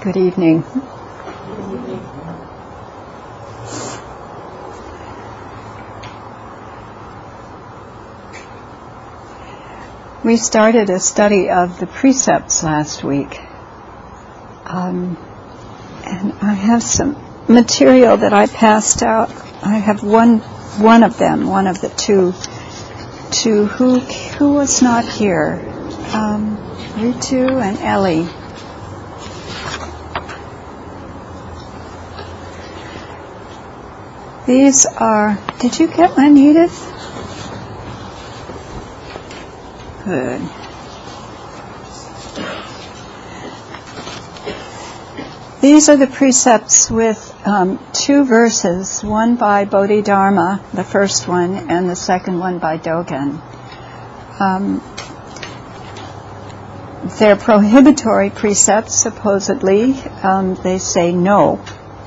Good evening. We started a study of the precepts last week. And I have some material that I passed out. I have one of them, one of the two who was not here. Ritu and Ellie. These are, did you get one, Edith? Good. These are the precepts with two verses, one by Bodhidharma, the first one, and the second one by Dogen. They're prohibitory precepts, supposedly. They say no.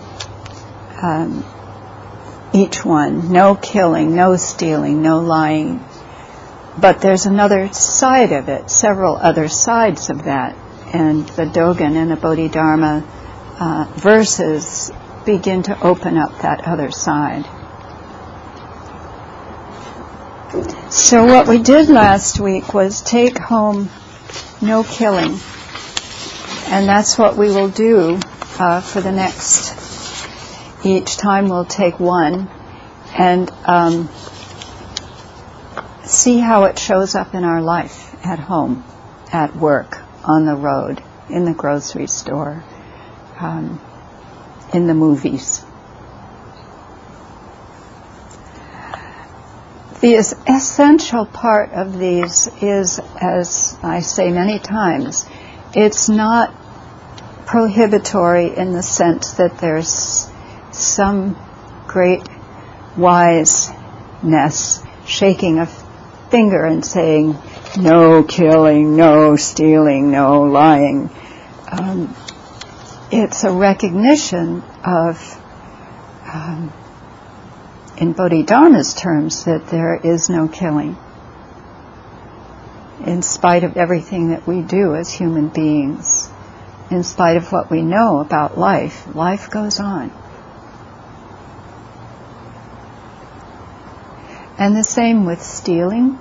Each one, no killing, no stealing, no lying. But there's another side of it, several other sides of that. And the Dogen and the Bodhidharma verses begin to open up that other side. So what we did last week was take home no killing. And that's what we will do for the next. Each time we'll take one and see how it shows up in our life, at home, at work, on the road, in the grocery store, in the movies. The essential part of these is, as I say many times, it's not prohibitory in the sense that there's some great wiseness shaking a finger and saying, no killing, no stealing, no lying. It's a recognition of, in Bodhidharma's terms, that there is no killing. In spite of everything that we do as human beings, in spite of what we know about life, life goes on. And the same with stealing,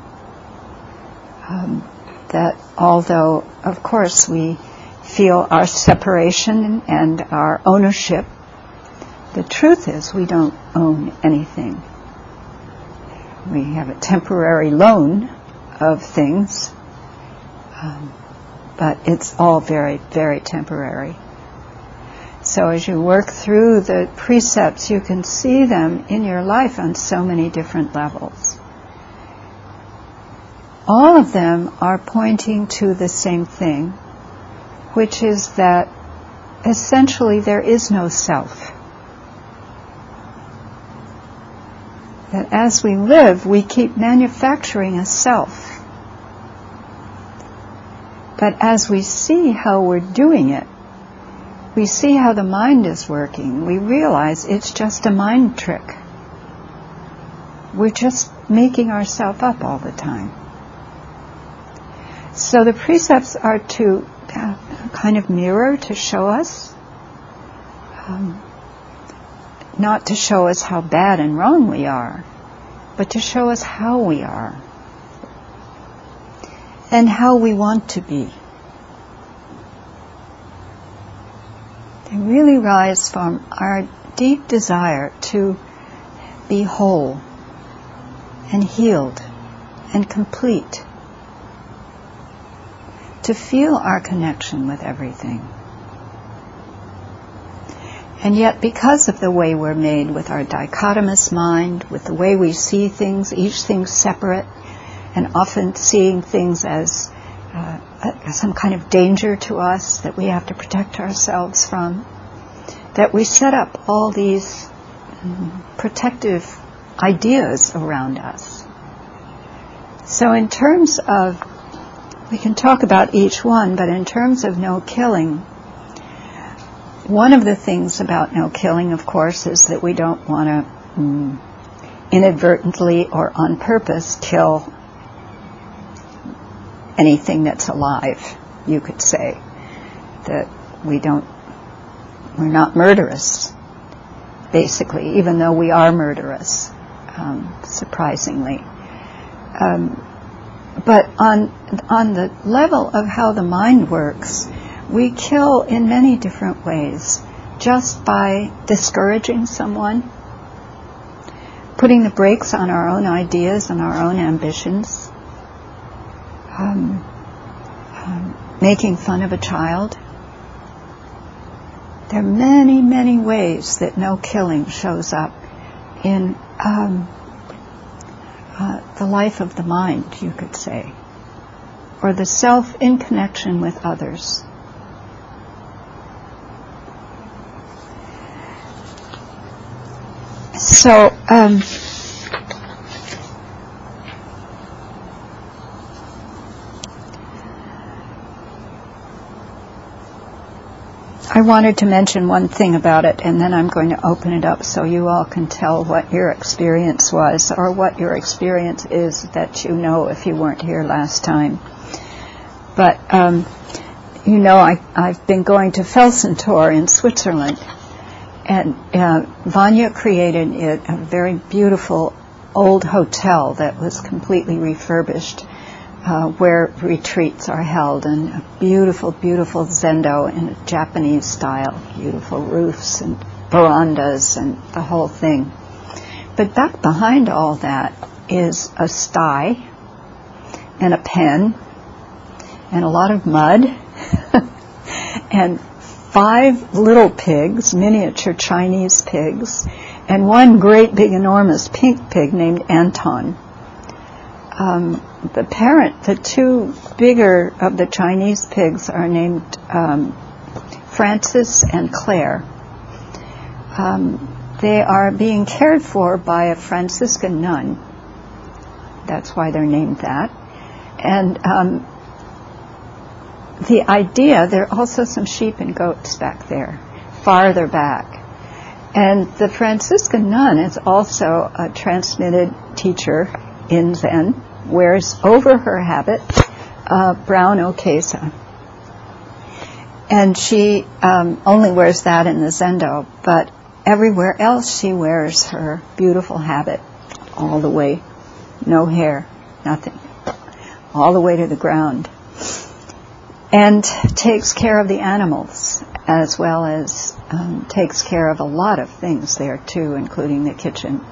that although, of course, we feel our separation and our ownership, the truth is we don't own anything. We have a temporary loan of things, but it's all very, very temporary. So as you work through the precepts, you can see them in your life on so many different levels. All of them are pointing to the same thing, which is that essentially there is no self. That as we live, we keep manufacturing a self. But as we see how we're doing it, we see how the mind is working. We realize it's just a mind trick. We're just making ourselves up all the time. So the precepts are to kind of mirror, to show us, not to show us how bad and wrong we are, but to show us how we are and how we want to be. They really rise from our deep desire to be whole and healed and complete, to feel our connection with everything. And yet, because of the way we're made, with our dichotomous mind, with the way we see things, each thing separate, and often seeing things as some kind of danger to us that we have to protect ourselves from, that we set up all these protective ideas around us. So in terms of, we can talk about each one, but in terms of no killing, one of the things about no killing, of course, is that we don't want to inadvertently or on purpose kill anything that's alive, you could say. That we don't we're not murderous, basically, even though we are murderous, surprisingly. But on the level of how the mind works, we kill in many different ways, just by discouraging someone, putting the brakes on our own ideas and our own ambitions, making fun of a child. There are many, many ways that no killing shows up in the life of the mind, you could say, or the self in connection with others. So, I wanted to mention one thing about it, and then I'm going to open it up so you all can tell what your experience was, or what your experience is that you know if you weren't here last time. But, you know, I've been going to Felsentor in Switzerland, and Vanya created a very beautiful old hotel that was completely refurbished, where retreats are held, and a beautiful, beautiful zendo in a Japanese style, beautiful roofs and verandas and the whole thing. But back behind all that is a sty and a pen and a lot of mud and 5 little pigs, miniature Chinese pigs, and one great big enormous pink pig named Anton. The 2 bigger of the Chinese pigs are named Francis and Claire. They are being cared for by a Franciscan nun. That's why they're named that. And the idea, there are also some sheep and goats back there, farther back. And the Franciscan nun is also a transmitted teacher in Zen, wears over her habit brown okesa. And she only wears that in the zendo, but everywhere else she wears her beautiful habit all the way, no hair, nothing, all the way to the ground. And takes care of the animals, as well as takes care of a lot of things there too, including the kitchen.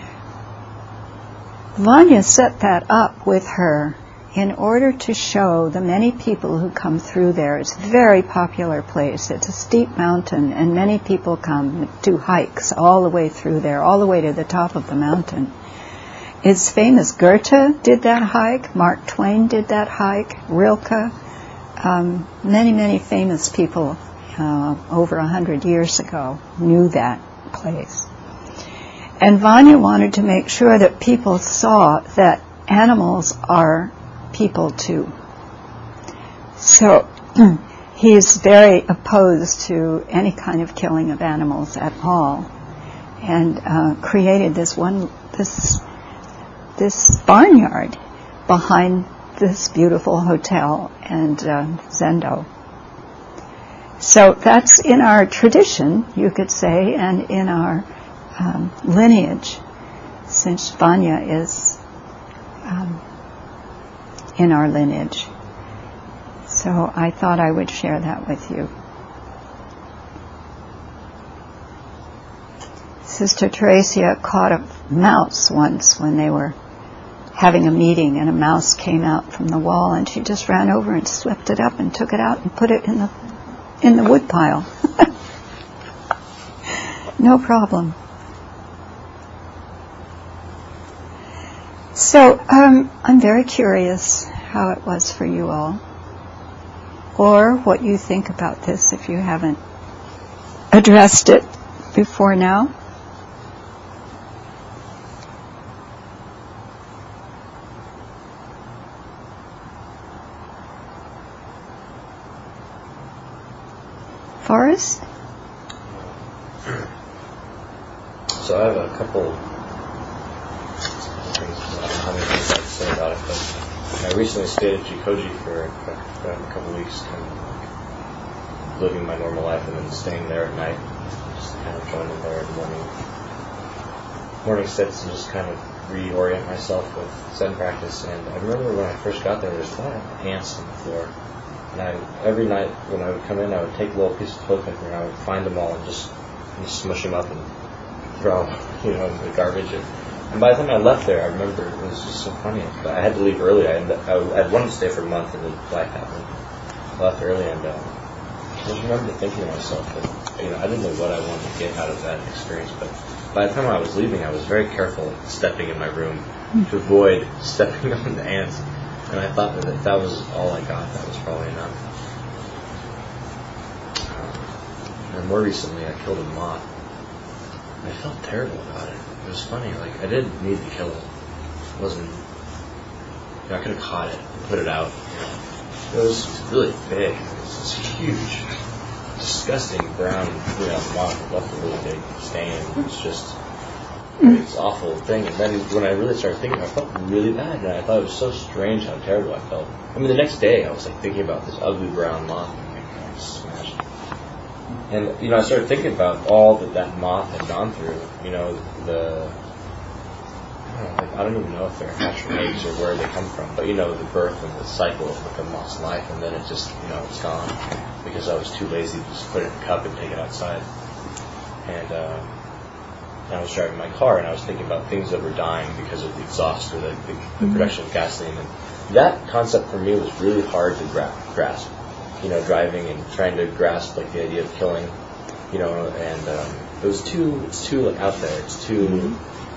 Vanya set that up with her in order to show the many people who come through there. It's a very popular place. It's a steep mountain, and many people come do hikes all the way through there, all the way to the top of the mountain. It's famous. Goethe did that hike. Mark Twain did that hike. Rilke. Many, many famous people over 100 years ago knew that place. And Vanya wanted to make sure that people saw that animals are people too. So he's very opposed to any kind of killing of animals at all, and created this barnyard behind this beautiful hotel and zendo. So that's in our tradition, you could say, and in our lineage, since Vanya is in our lineage. So I thought I would share that with you. Sister Teresia caught a mouse once when they were having a meeting, and a mouse came out from the wall, and she just ran over and swept it up and took it out and put it in the wood pile. No problem. So I'm very curious how it was for you all, or what you think about this if you haven't addressed it before now. Forrest? So I have a couple things, I don't know how many things I have to say about it, but I recently stayed at Jikoji for a couple weeks, kind of living my normal life and then staying there at night, just kind of joining there in the morning sits and just kind of reorient myself with Zen practice. And I remember when I first got there was a lot of ants on the floor. And every night when I would come in, I would take a little piece of toilet paper and I would find them all and just smush them up and throw them, in the garbage. And by the time I left there, I remember it was just so funny. I had to leave early. I wanted to stay for a month, and then life happened. I left early, and I just remember thinking to myself that I didn't know what I wanted to get out of that experience. But by the time I was leaving, I was very careful stepping in my room to avoid stepping on the ants. And I thought that if that was all I got, that was probably enough. And more recently, I killed a moth. I felt terrible about it. It was funny. Like, I didn't need to kill it. It wasn't. I could have caught it and put it out. It was really big. It was this huge, disgusting brown, moth. It left a really big stain. It was just this awful thing. And then when I really started thinking, I felt really bad. And I thought it was so strange how terrible I felt. I mean, the next day I was like thinking about this ugly brown moth. And I smashed it. And, I started thinking about all that moth had gone through. I don't even know if they're natural eggs or where they come from, but, the birth and the cycle of the moth's life, and then it just, it's gone because I was too lazy to just put it in a cup and take it outside. And I was driving my car, and I was thinking about things that were dying because of the exhaust or the production of gasoline. And that concept for me was really hard to grasp. Driving and trying to grasp the idea of killing, and it's too out there. It's too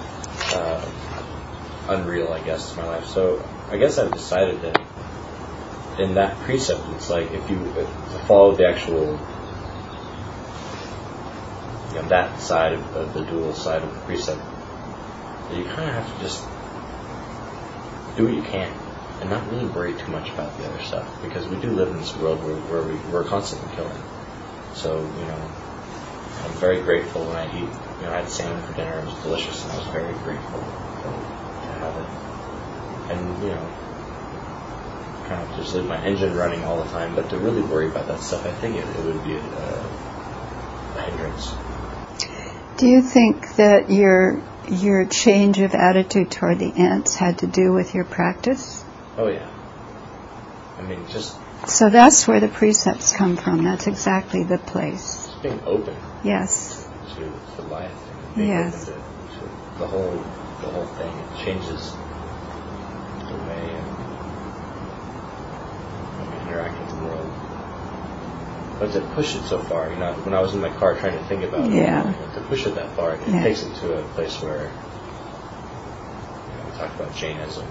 unreal, I guess, to my life. So I guess I've decided that in that precept, it's like if you follow the actual, that side of the dual side of the precept, you kind of have to just do what you can. And not really worry too much about the other stuff, because we do live in this world where we're constantly killing. So, I'm very grateful when I eat. I had salmon for dinner, it was delicious, and I was very grateful to have it. And, kind of just leave my engine running all the time, but to really worry about that stuff, I think it would be a hindrance. Do you think that your change of attitude toward the ants had to do with your practice? Oh, yeah. I mean, just... So that's where the precepts come from. That's exactly the place. Just being open. Yes. To life. And being open to the whole thing. It changes the way I interact with the world. But to push it so far, when I was in my car trying to think about it, to push it that far, it takes it to a place where, we talked about Jainism,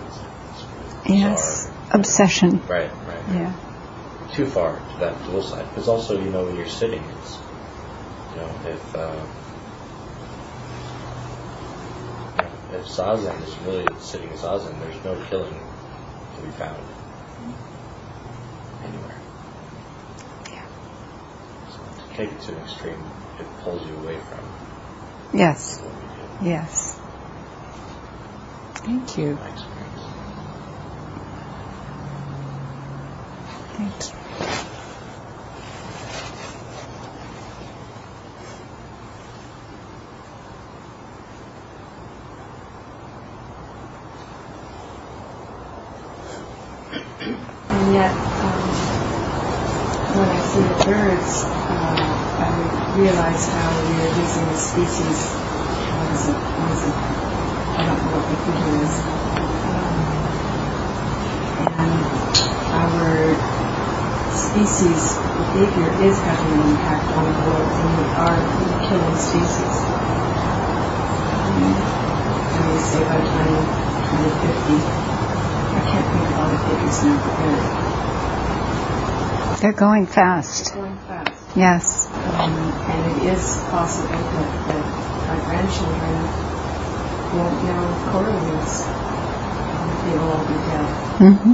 yes, obsession. Right. Yeah. Too far to that dual side. Because also, when you're sitting, it's, if Zazen is really sitting in Zazen, there's no killing to be found anywhere. Yeah. So to take it to an extreme, it pulls you away from. Yes. What we do. Yes. Thank you. My experience. Thank you. And yet, when I see the birds, I realize how we are losing a species. What is it? I don't know what the figure is. And our species behavior is having an impact on the world, and we are killing species. And we say by 2050, I can't think of all the figures now, but They're going fast. they're going fast. Yes. And it is possible that our grandchildren won't know corals. They will all be dead. Mm-hmm.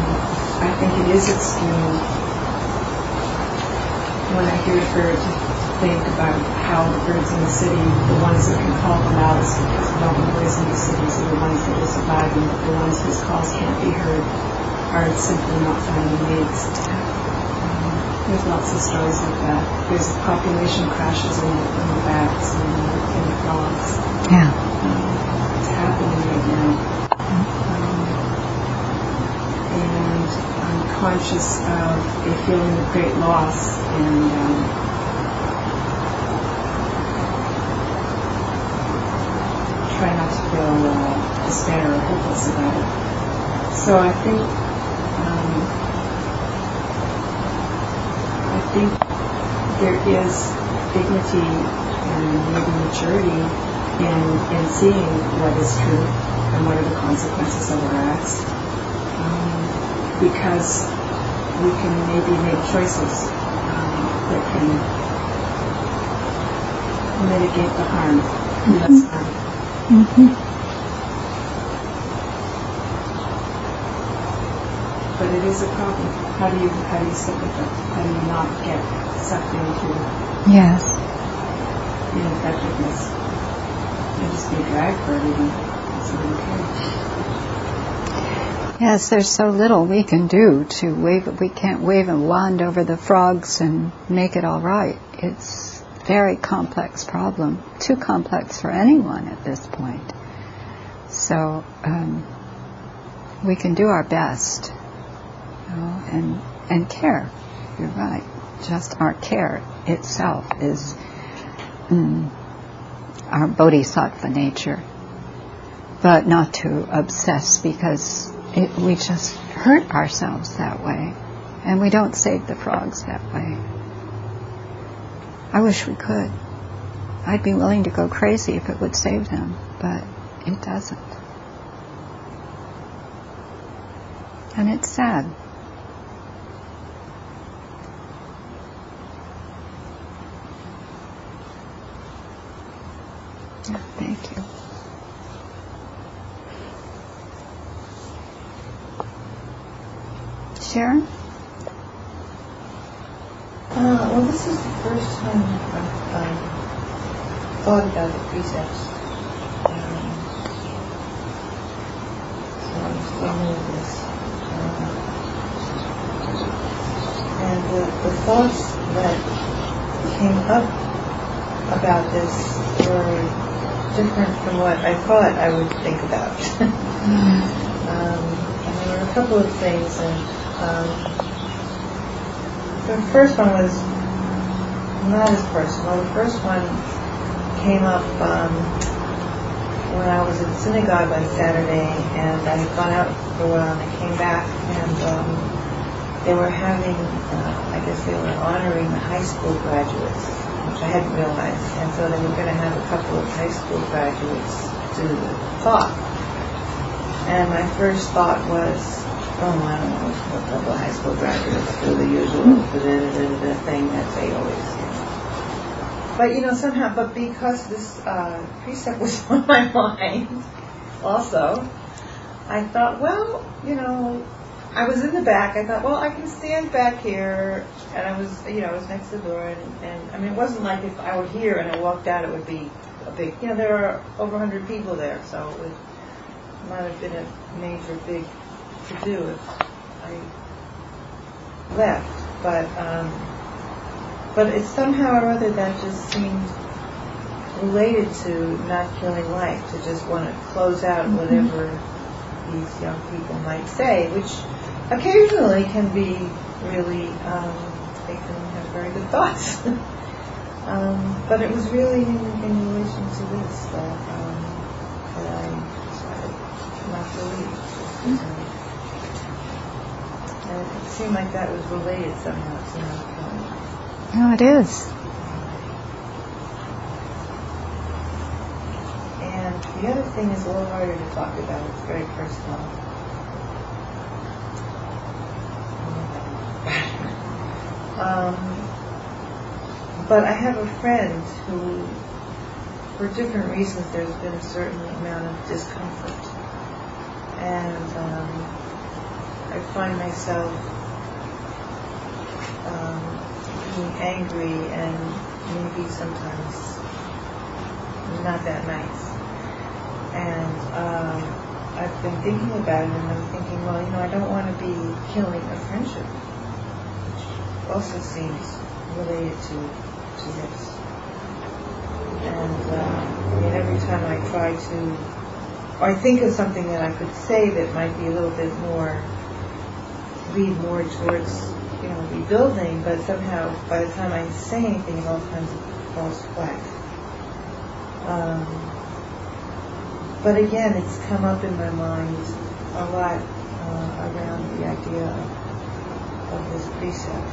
I think it is extreme when I hear a bird think about how the birds in the city, the ones that can call the loudest because no one lives in the cities, are the ones that are surviving, but the ones whose calls can't be heard are simply not finding mates. There's lots of stories like that. There's population crashes in the bats and in the frogs. Yeah. It's happening right now. And I'm conscious of a feeling of great loss and try not to feel despair or hopeless about it. So I think there is dignity and maybe maturity in seeing what is true and what are the consequences of our acts, because we can maybe make choices that can mitigate the harm, less harm. Mm-hmm. But it is a problem. How do you sit with it? How do you not get sucked into Yes. ineffectiveness and just be dragged for everything? It's okay. Yes, there's so little we can do to wave. We can't wave a wand over the frogs and make it all right. It's a very complex problem, too complex for anyone at this point. So we can do our best, and care. You're right. Just our care itself is our bodhisattva nature, but not to obsess because we just hurt ourselves that way, and we don't save the frogs that way. I wish we could. I'd be willing to go crazy if it would save them, but it doesn't. And it's sad. Yeah, thank you. Sharon? Well, this is the first time I've thought about the precepts. So I'm struggling with this. And the thoughts that came up about this were different from what I thought I would think about. And there were a couple of things, and the first one was not as personal. The first one came up when I was at synagogue on Saturday, and I had gone out for a while, and I came back, and they were having, I guess they were honoring the high school graduates, which I hadn't realized, and so they were going to have a couple of high school graduates do the talk. And my first thought was, I don't know, a couple of high school graduates do the usual the thing that they always do. But somehow, but because this precept was on my mind also, I thought, well, I was in the back. I thought, well, I can stand back here, and I was next to the door, and I mean, it wasn't like if I were here and I walked out, it would be a big, there were over 100 people there, so it might have been a major big to do if I left, but it's somehow or other that just seemed related to not killing life, to just want to close out whatever these young people might say, which occasionally can be really, they can have very good thoughts. But it was really in relation to this that I decided not to leave. And it seemed like that was related somehow to my point. No, it is. And the other thing is a little harder to talk about. It's very personal. But I have a friend who, for different reasons, there's been a certain amount of discomfort. And I find myself being angry and maybe sometimes not that nice. And I've been thinking about it, and I'm thinking, well, I don't want to be killing a friendship, which also seems related to this. And every time I try to, or I think of something that I could say that might be a little bit more, lead more towards, rebuilding, but somehow by the time I say anything, it all kinds of falls flat. But again, it's come up in my mind a lot around the idea of this precept.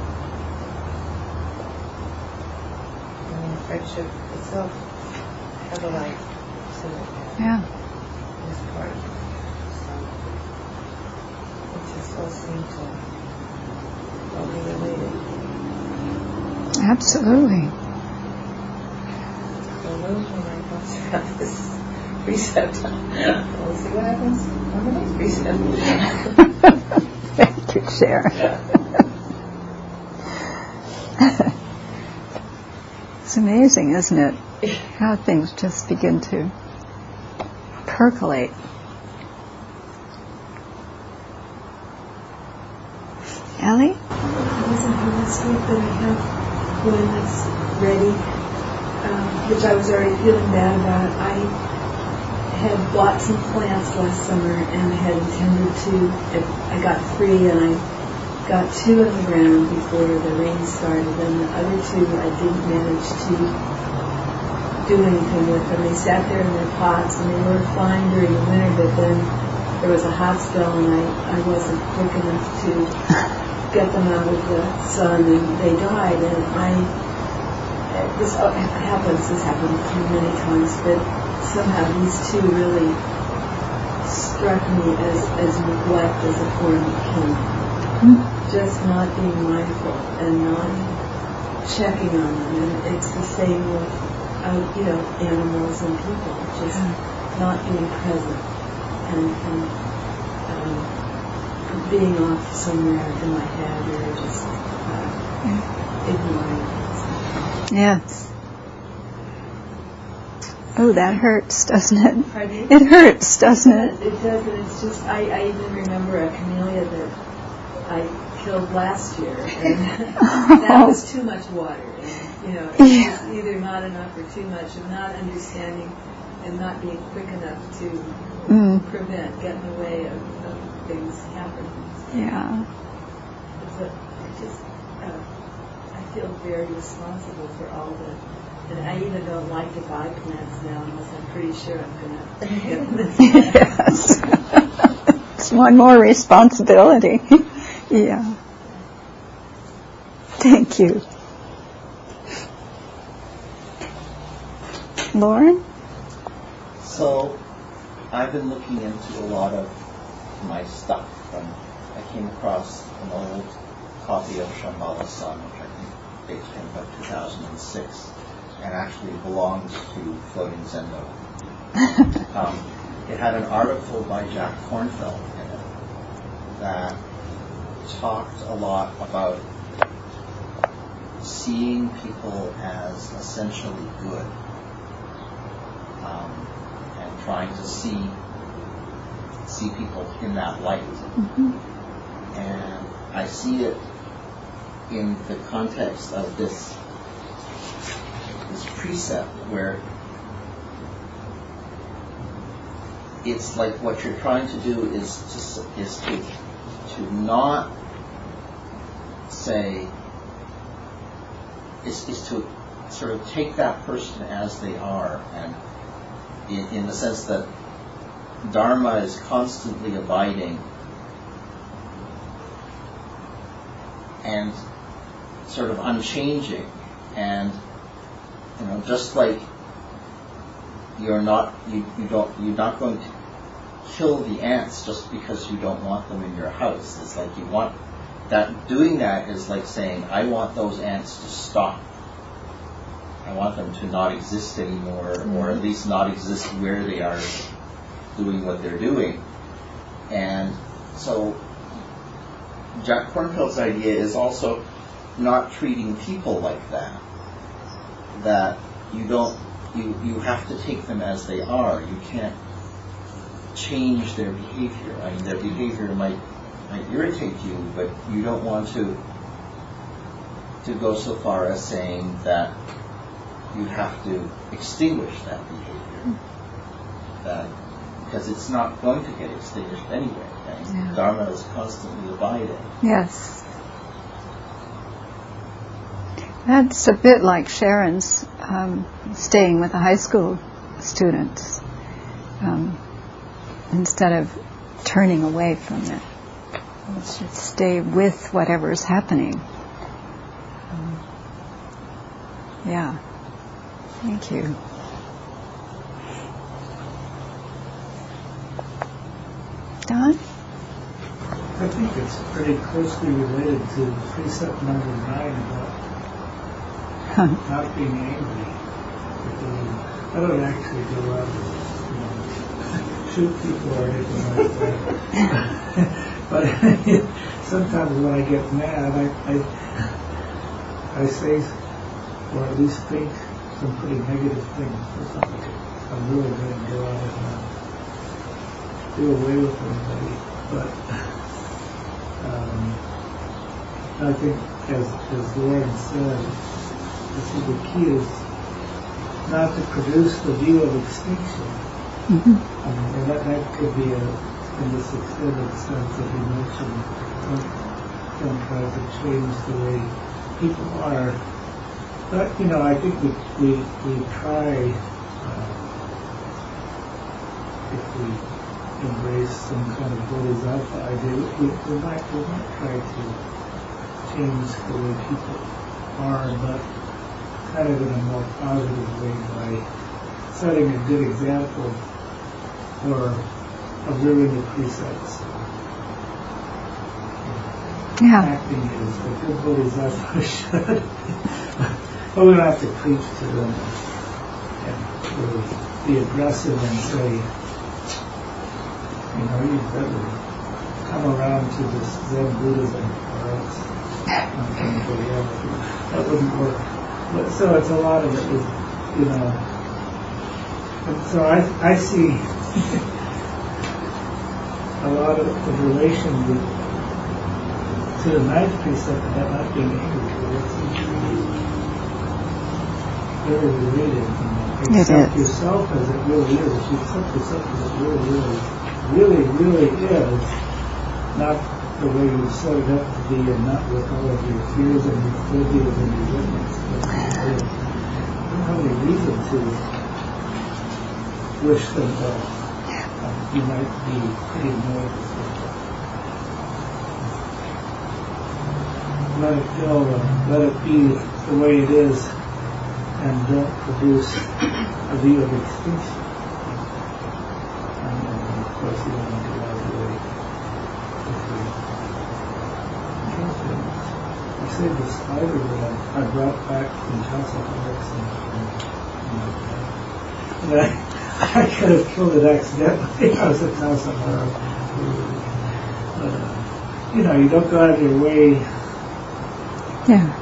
Friendship itself has a life to it. Yeah. Is part of it. So it just all seems to all be related. Absolutely. So those are my thoughts about this precept. We'll see what happens on the next precept. Thank you, Sharon. It's amazing, isn't it? How things just begin to percolate. Ellie? I wasn't here last week, but I have one that's ready, which I was already feeling bad about. I had bought some plants last summer and had intended to, I got 3 and I got 2 on the ground before the rain started, and the other 2 I didn't manage to do anything with them. They sat there in their pots and they were fine during the winter, but then there was a hot spell and I wasn't quick enough to get them out of the sun and they died. And this happened many times, but somehow these 2 really struck me as neglect as a form of killing. Just not being mindful and not checking on them. And it's the same with, animals and people. Just not being present and being off somewhere in my head or just ignoring it. Yes. Oh, that hurts, doesn't it? Pardon me? It hurts, doesn't it? It does, and it's just, I even remember a camellia that I killed last year, and that was too much water. And, it was either not enough or too much, and not understanding and not being quick enough to prevent, get in the way of things happening. Yeah. But I feel very responsible for all the. And I even don't like to buy plants now unless I'm pretty sure I'm going to get them. Yes. It's one more responsibility. Yeah. Thank you. Lauren? So, I've been looking into a lot of my stuff. I came across an old copy of Shambhala Sun, which I think dates from about 2006, and actually belongs to Floating Zendo. It had an article by Jack Kornfeld in it that talked a lot about seeing people as essentially good, and trying to see people in that light. And I see it in the context of this precept where it's like what you're trying to do is to not say, is to sort of take that person as they are, and in the sense that Dharma is constantly abiding and sort of unchanging, and just like you're not going to kill the ants just because you don't want them in your house. It's like you want that. Doing that is like saying, I want those ants to stop. I want them to not exist anymore, or at least not exist where they are doing what they're doing. And so Jack Kornfeld's idea is also not treating people like that. that you don't, you have to take them as they are. You can't change their behavior. I mean, their behavior might irritate you, but you don't want to go so far as saying that you have to extinguish that behavior. Because it's not going to get extinguished anyway. And Dharma is constantly abiding. Yes. That's a bit like Sharon's staying with the high school students instead of turning away from it. We should stay with whatever's happening. Yeah. Thank you. Don? I think it's pretty closely related to precept number 9 about not being angry. I don't actually go out and shoot people or anything like that. But sometimes when I get mad, I say, or at least think, some pretty negative things. I'm really going to go out and do away with everybody. But I think, as Lauren said, the key is not to produce the view of extinction. Mm-hmm. And that could be in this extended sense that you mentioned, don't try to change the way people are. But, I think we try, if we embrace some kind of bodhisattva idea, we might try to change the way people are, but kind of in a more positive way by setting a good example or observing the precepts. Yeah. Acting as a good bodhisattva should. But we don't have to preach to them and really be aggressive and say, you better come around to this Zen Buddhism or else I'm going to go the other way. That wouldn't work. But so it's a lot of it is, and so I see a lot of the relation to the ninth precept about not being angry. Very related. Accept yourself as it really is. If you accept yourself as it really is, not the way you set it up to be, and not with all of your fears and your phobias and your limits. You don't have any reason to wish them well. You might be pretty annoyed with them. Let it go and let it be the way it is, and don't produce a view of extinction. And of course, you don't want to get out of the way. I saved the spider that I brought back from Chalcedonics, and I could have killed it accidentally. I was at Chalcedonics. But, you don't go out of your way. Yeah.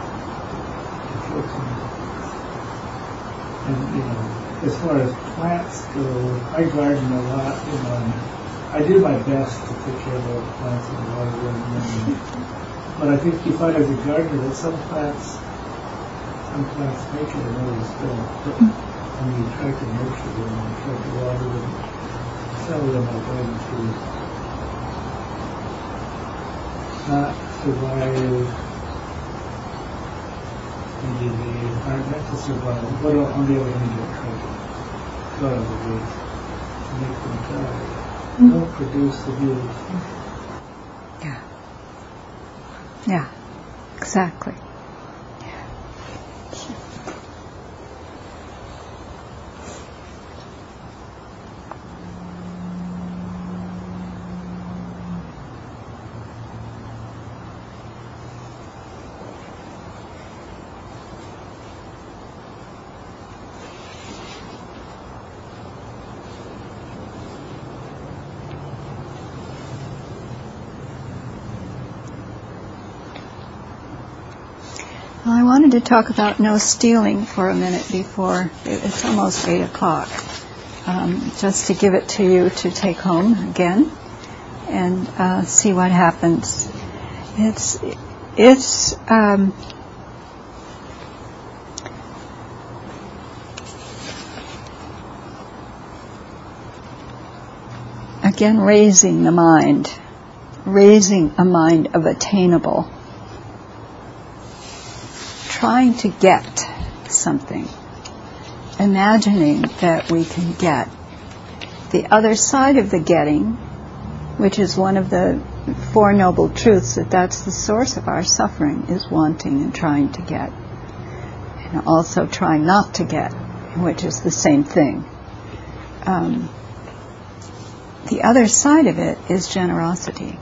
And, as far as plants go, I garden a lot, and I do my best to take care of all the plants and water them. But I think you find as a gardener that some plants make it and others don't. But when you try to nurture them and try to water them, some of them are going to not survive. Maybe they aren't meant to survive, but on the other hand, you're trying to go out of the way to make them die. Don't produce the view of extinction. Yeah. Yeah, exactly. Well, I wanted to talk about no stealing for a minute before it's almost 8 o'clock, just to give it to you to take home again and see what happens. It's again raising the mind, raising a mind of attainable. Trying to get something, imagining that we can get. The other side of the getting, which is one of the Four Noble Truths, that's the source of our suffering, is wanting and trying to get. And also trying not to get, which is the same thing. The other side of it is generosity.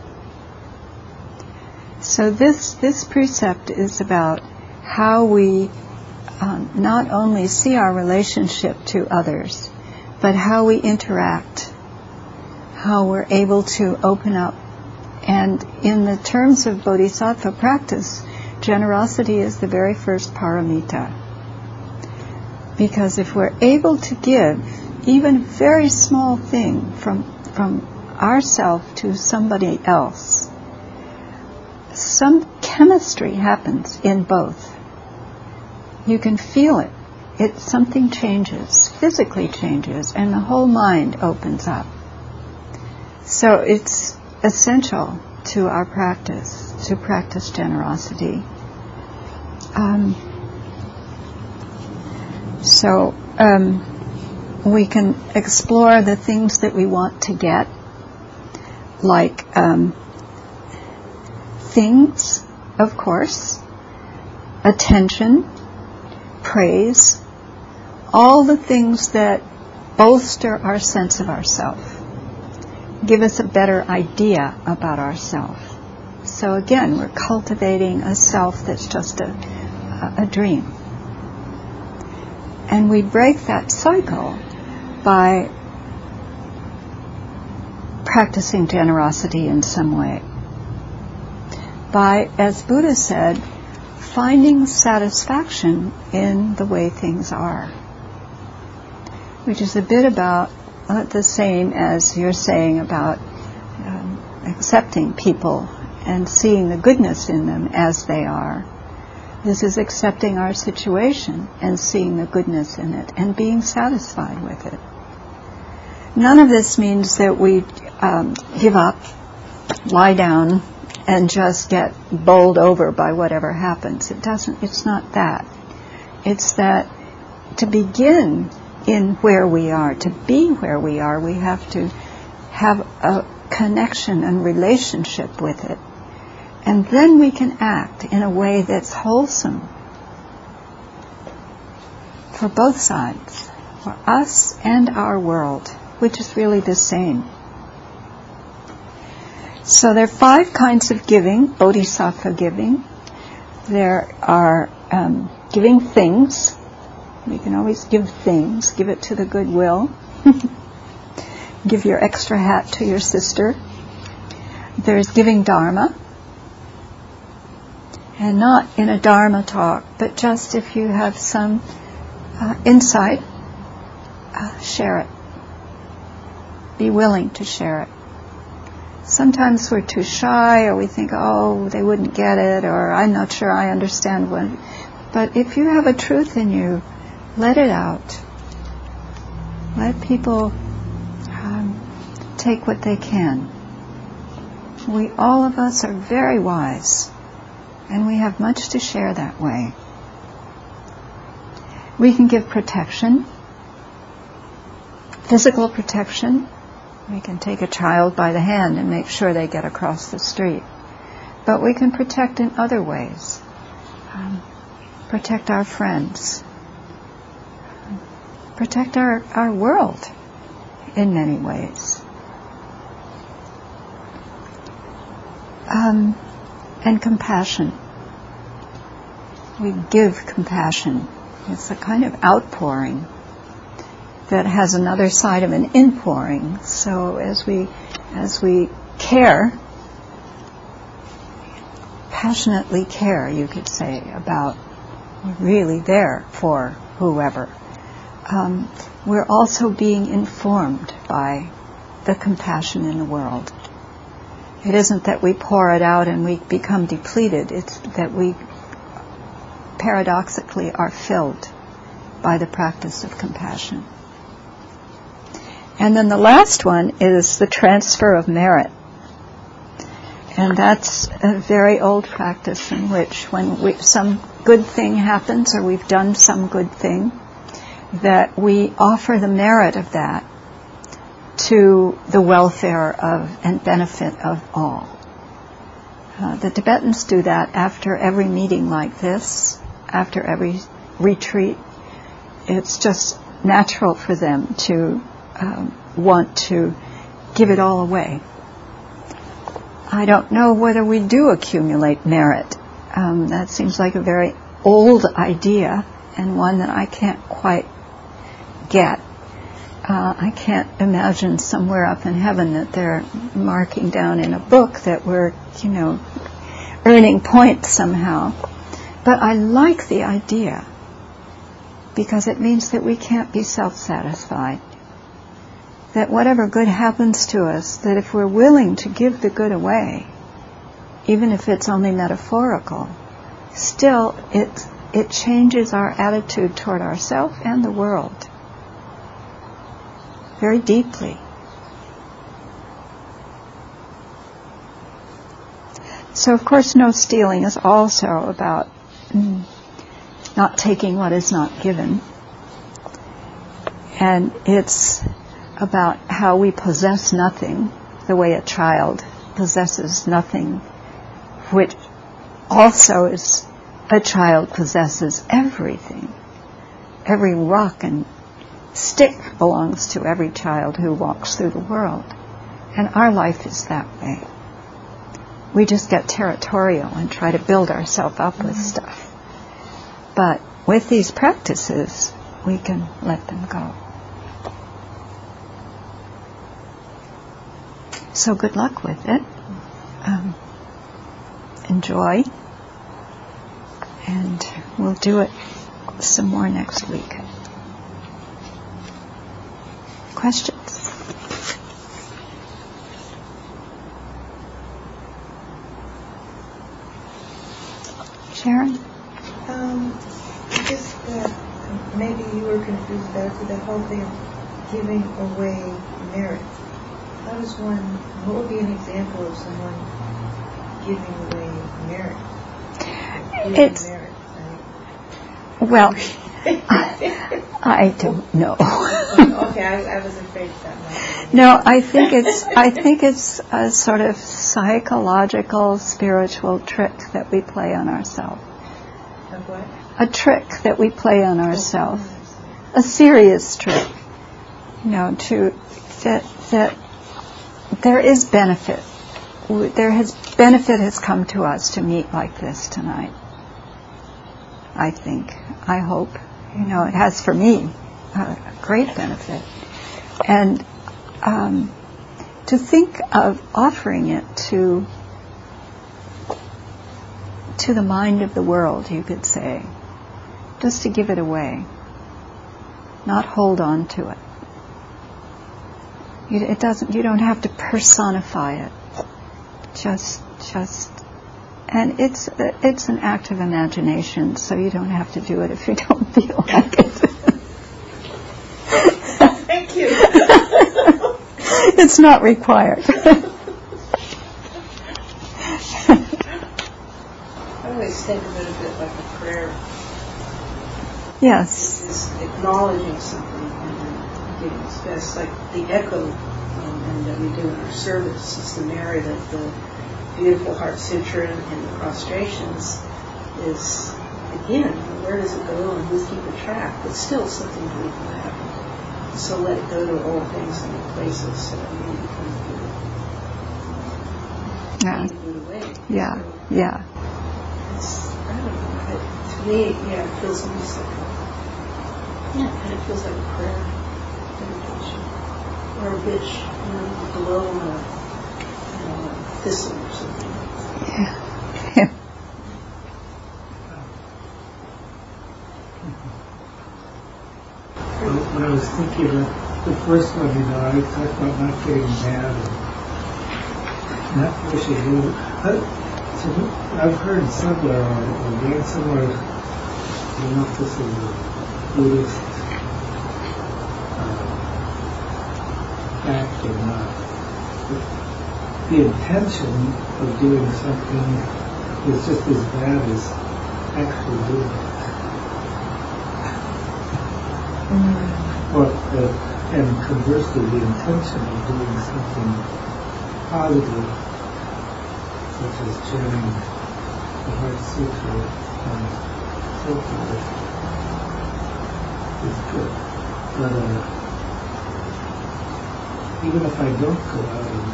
So this precept is about how we not only see our relationship to others, but how we interact, how we're able to open up. And in the terms of bodhisattva practice, generosity is the very first paramita. Because if we're able to give even a very small thing from ourselves to somebody else, some chemistry happens in both. You can feel it. Something changes, physically changes, and the whole mind opens up. So it's essential to our practice, to practice generosity. We can explore the things that we want to get, like things, of course, attention, praise, all the things that bolster our sense of ourself, give us a better idea about ourself. So again, we're cultivating a self that's just a dream. And we break that cycle by practicing generosity in some way. By, as Buddha said, finding satisfaction in the way things are, which is a bit about the same as you're saying about accepting people and seeing the goodness in them as they are. This is accepting our situation and seeing the goodness in it and being satisfied with it. None of this means that we give up, lie down, and just get bowled over by whatever happens. It's not that. It's that to begin in where we are, to be where we are, we have to have a connection and relationship with it. And then we can act in a way that's wholesome for both sides, for us and our world, which is really the same. So there are 5 kinds of giving, bodhisattva giving. There are giving things. We can always give things. Give it to the goodwill. Give your extra hat to your sister. There's giving dharma. And not in a dharma talk, but just if you have some insight, share it. Be willing to share it. Sometimes we're too shy, or we think, oh, they wouldn't get it, or I'm not sure I understand what. But if you have a truth in you, let it out. Let people take what they can. We, all of us, are very wise, and we have much to share that way. We can give protection, physical protection. We can take a child by the hand and make sure they get across the street. But we can protect in other ways. Protect our friends. Protect our world in many ways. And compassion. We give compassion. It's a kind of outpouring that has another side of an inpouring. So as we care, passionately care, you could say, about We're really there for whoever. We're also being informed by the compassion in the world. It isn't that we pour it out and we become depleted. It's that we paradoxically are filled by the practice of compassion. And then the last one is the transfer of merit. And that's a very old practice in which when some good thing happens or we've done some good thing, that we offer the merit of that to the welfare of and benefit of all. The Tibetans do that after every meeting like this, after every retreat. It's just natural for them to want to give it all away. I don't know whether we do accumulate merit. That seems like a very old idea and one that I can't quite get. I can't imagine somewhere up in heaven that they're marking down in a book that we're, earning points somehow. But I like the idea because it means that we can't be self-satisfied. That whatever good happens to us, that if we're willing to give the good away, even if it's only metaphorical, still it changes our attitude toward ourselves and the world very deeply. So, of course, no stealing is also about not taking what is not given. And it's about how we possess nothing, the way a child possesses nothing, which also is a child possesses everything. Every rock and stick belongs to every child who walks through the world. And our life is that way. We just get territorial and try to build ourselves up with stuff. But with these practices, we can let them go. So good luck with it. Enjoy. And we'll do it some more next week. Questions? Sharon? Just maybe you were confused about the whole thing of giving away merit. How does what would be an example of someone giving away merit? Well, I don't know. Okay, I was afraid that might. No, I think it's a sort of psychological, spiritual trick that we play on ourselves. Of what? A trick that we play on ourselves. A serious trick. That there is benefit. Benefit has come to us to meet like this tonight. I think. I hope. It has for me a great benefit. And to think of offering it to the mind of the world, you could say, just to give it away, not hold on to it. You don't have to personify it. Just, and it's an act of imagination, so you don't have to do it if you don't feel like it. Thank you. It's not required. I always think of it a bit like a prayer. Yes. It's acknowledging something and then giving its best, like the echo and that we do in our service. It's the merit of the beautiful heart sutra and the prostrations is, again, where does it go and who's keeping track? But still something to reflect. So let it go to all things and all places so that we become good. Yeah. Give it away. Yeah. So Yeah. I don't know. To me, it feels almost like it feels like a prayer, meditation, or a bitch, below a thistle or something. Yeah. when I was thinking about the first one, I talked about not getting mad and not pushing a little. So I've heard somewhere, or read somewhere, I don't know if this is a Buddhist fact or not, but the intention of doing something is just as bad as actually doing it. And conversely, the intention of doing something positive, such as chanting the Heart Sutra and so forth, is good. But even if I don't go out and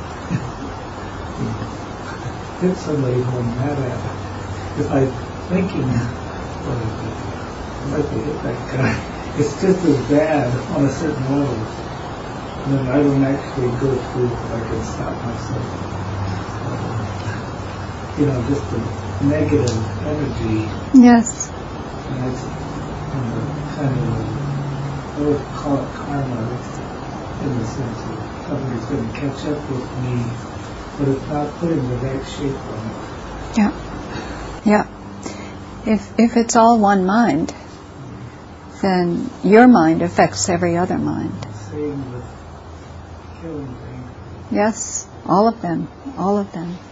hit somebody who I'm mad at, if I'm thinking, well, I'd like to hit that guy, it's just as bad on a certain level. And then I don't actually go through it, but I can stop myself. Just the negative energy. Yes. And it's kind of, I would call it karma, in the sense that somebody's going to catch up with me, but it's not putting the right shape on it. Yeah. Yeah. If it's all one mind, then your mind affects every other mind. Same with killing things. Yes, all of them. All of them.